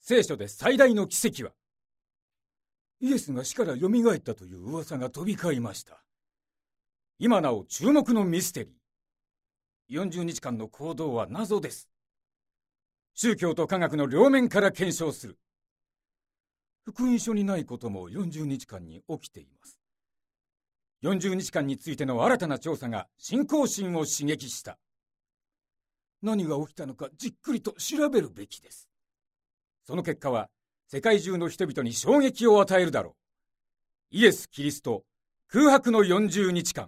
聖書で最大の奇跡は、イエスが死からよみがえったという噂が飛び交いました。今なお注目のミステリー。40日間の行動は謎です。宗教と科学の両面から検証する。福音書にないことも40日間に起きています。40日間についての新たな調査が信仰心を刺激した。何が起きたのかじっくりと調べるべきです。その結果は世界中の人々に衝撃を与えるだろう。イエス・キリスト空白の40日間。